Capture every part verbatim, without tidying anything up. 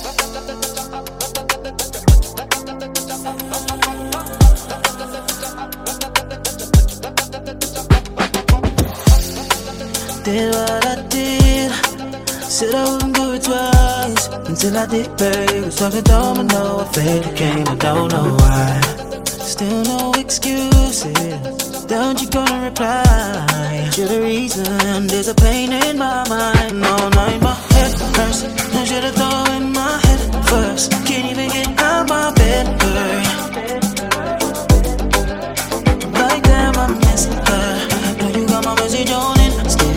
Did what I did, said I wouldn't do it twice, until I did, babe. It's like a domino effect, it came, I don't know why. Still no excuses, don't you gonna reply to the reason? There's a pain in my mind, all night my head hurts. I should've thought in my head first, can't even get out my bed, girl. Like damn, I miss her. Know you got my message on it still.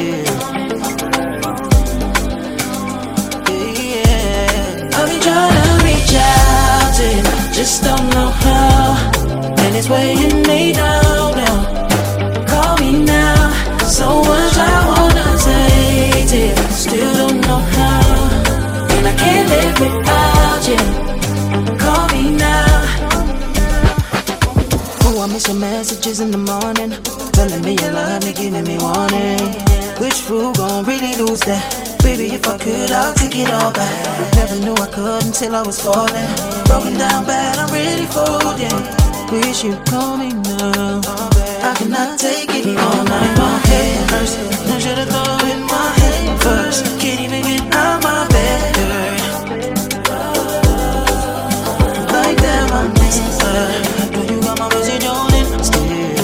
Yeah, I've been trying to reach out to you, just don't know how. And it's weighing me down now. Call me now, so much I wanna say to you, still don't know how. And I can't live without you. Call me now. Oh, I miss your messages in the morning, telling me you love me, giving me warning. Which fool gon' really lose that? Baby, if I could, I'll take it all back. Never knew I could until I was falling. Broken down bad, I'm ready for yeah. Wish you'd call me now. I cannot take it all night. My head hurts. I should've thought in my head first. Can't even get out my bed, girl. Like that, I miss her. Know you got my message on it still.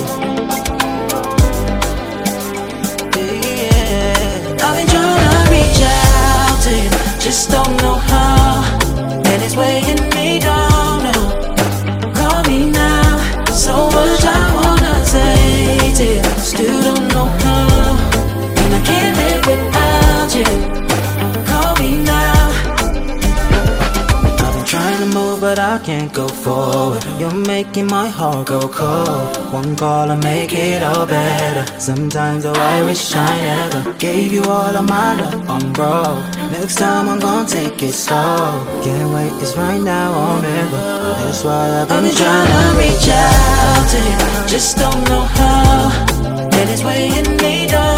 Yeah, I've been trying to reach out to you, just don't know how. And it's weighing me down now. Call me now. So much I wanna say to you, still don't know how. And I can't live without you. Call me now. I've been trying to move but I can't go forward. You're making my heart go cold. One call and make it all better. Sometimes oh, I wish I never gave you all of my love, I'm broke. Next time I'm gonna take it slow. Can't wait, it's right now or never. That's why I've been, been trying to reach out to you, just don't know how. And it's weighing me down.